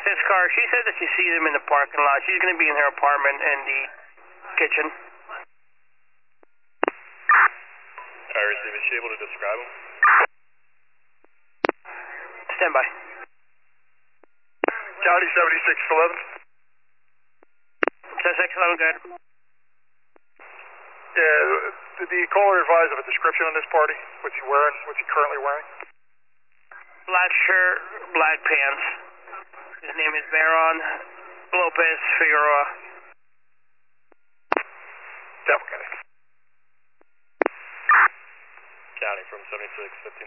this car. She said that she sees him in the parking lot. She's going to be in her apartment in the kitchen. I receive. Is she able to describe him? Stand by. County 7611. 7611, good. Yeah, did the caller advise of a description on this party? What's he wearing? What's he currently wearing? Black shirt, black pants. His name is Baron Lopez Figueroa. Devil County. County from 7615.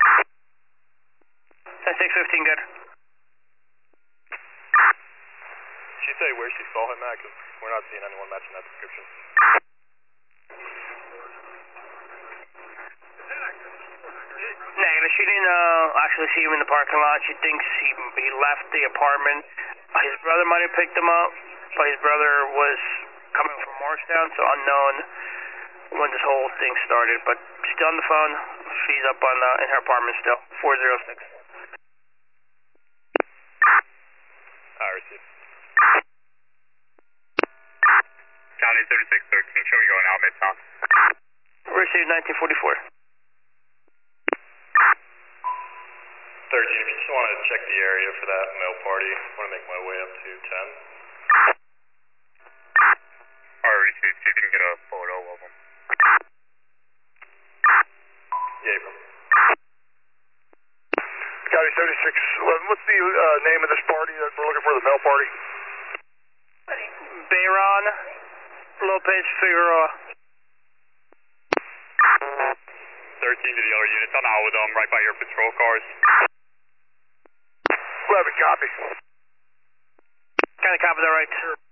7615, good. Did she say where she saw him at? Because we're not seeing anyone matching that description. Negative. She didn't actually see him in the parking lot. She thinks he left the apartment. His brother might have picked him up, but his brother was coming from Morristown, so unknown when this whole thing started. But still on the phone. She's up on in her apartment still. 406. I received. County 3613, show me going out Midtown. Received 1944. 13, if you just want to check the area for that mail party, I want to make my way up to 10. Alright, see if you can get a photo of them. Yeah, April. County 7611, what's the name of this party that we're looking for, the mail party? Baron Lopez Figueroa. 13 to the other units, I'm out with them right by your patrol cars. 11, copy. Kind of copy that right.